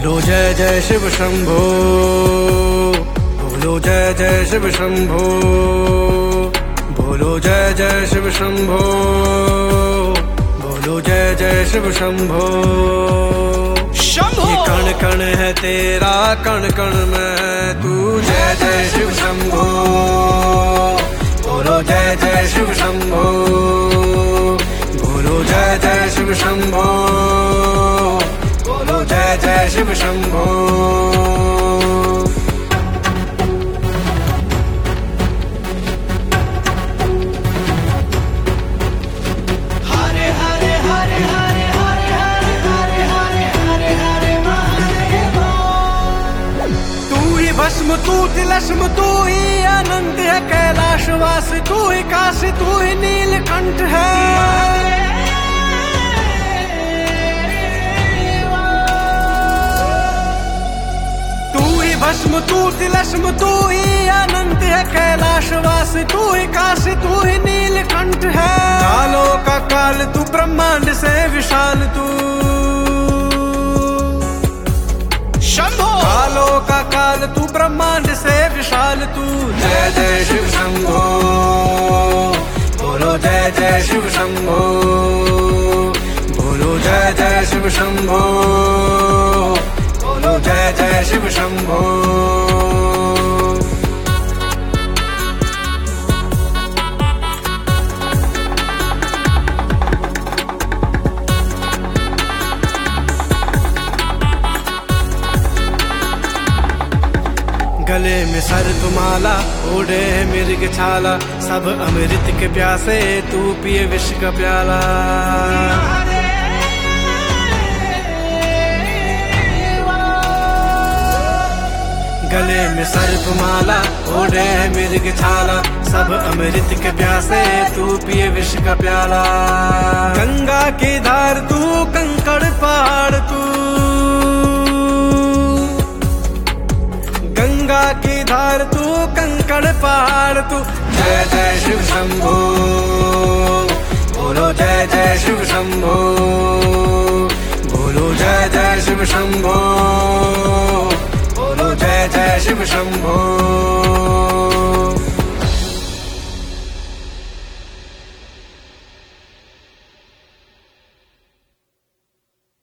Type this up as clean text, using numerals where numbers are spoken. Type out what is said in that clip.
बोलो जय जय शिव शंभो, बोलो जय जय शिव शंभो, बोलो जय जय शिव शंभो, बोलो जय जय शिव शंभो। शंभो ये कण कण है तेरा, कण कण में तू, जय जय शिव शंभो, बोलो जय जय शिव शंभो, बोलो जय जय शिव शंभो, बोलो जय जय शिव शंभो। हरे हरे हरे हरे हरे हरे हरे हरे हरे हरे महादेव। तू ही भस्म, तू तिलस्म, तू ही अनंत है कैलाशवास, तू ही काशी, तू ही नीलकंठ है। भस्म तू तिलस्म, तू ही अनंत है कैलाशवास, तू ही काशी, तू ही नीलकंठ है। कालों का काल तू, ब्रह्मांड से विशाल तू, शंभो कालों का काल तू, ब्रह्मांड से विशाल तू। जय जय शिव शंभो, बोलो जय जय शिव शंभो, बोलो जय जय शिव शंभो, बोलो जय जय शिव शंभो। गले में सर तुम्हारा, ओढ़े है मिर्ग छाला, सब अमृत के प्यासे, तू पिए विष का प्याला। गले में सर तुम्हारा, ओढ़े है मिर्ग छाला, सब अमृत के प्यासे, तू पिए विष का प्याला। गंगा की धार तू, कंकड़ पहाड़ तू, गंगा की धार तू, कंकड़ पहाड़ तू। जय जय शिव शंभो, बोलो जय जय शिव शंभो, बोलो जय जय शिव शंभो, बोलो जय जय शिव शंभो।